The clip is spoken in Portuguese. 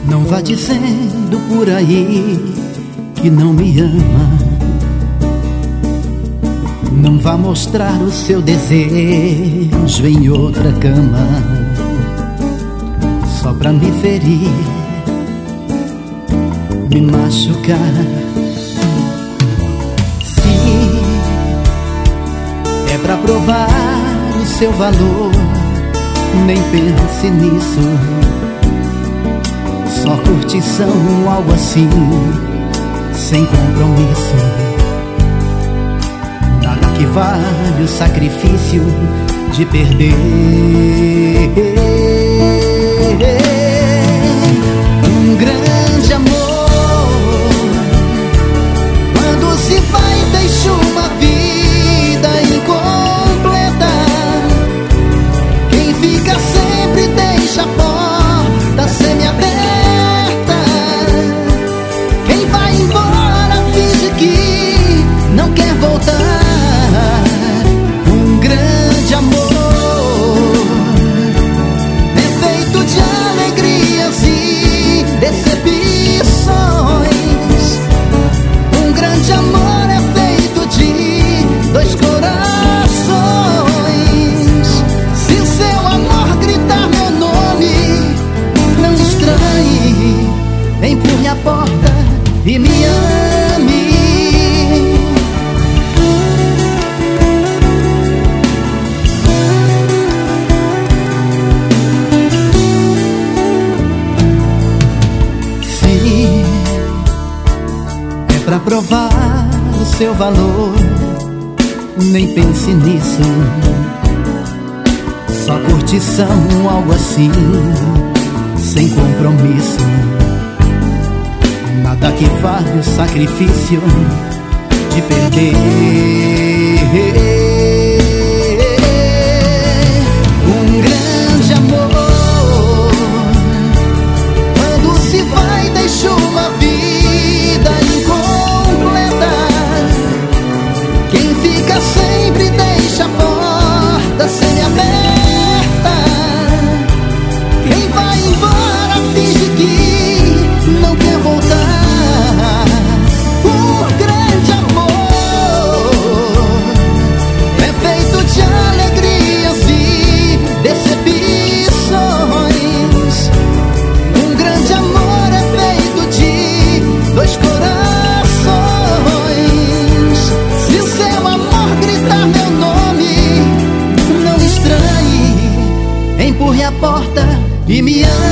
Não vá dizendo por aí que não me ama. Não vá mostrar o seu desejo em outra cama, só pra me ferir, me machucar. Se é pra provar o seu valor, nem pense nisso. Só curtição, algo assim, sem compromisso. Nada que vale o sacrifício de perder um grande amor. Quando se vai, deixa uma vida incompleta. Quem fica sempre deixa a porta semiaberta. Quem vai embora finge que não quer voltar. Um grande amor é feito de alegrias e decepções. Um grande amor é feito de dois corações. Se o seu amor gritar meu nome, não estranhe, empurre a porta e me ame. Se é pra provar o seu valor, nem pense nisso. Só curtição, algo assim, sem compromisso. Nada que vale o sacrifício de perder um grande amor. Quando se vai, deixa uma vida incompleta. Quem fica sempre deixa a porta semiaberta. Quem vai embora finge que não quer voltar. O grande amor é feito de alegrias e decepções. Um grande amor é feito de dois corações. Se o seu amor gritar meu nome, não estranhe, empurre a porta e me ame.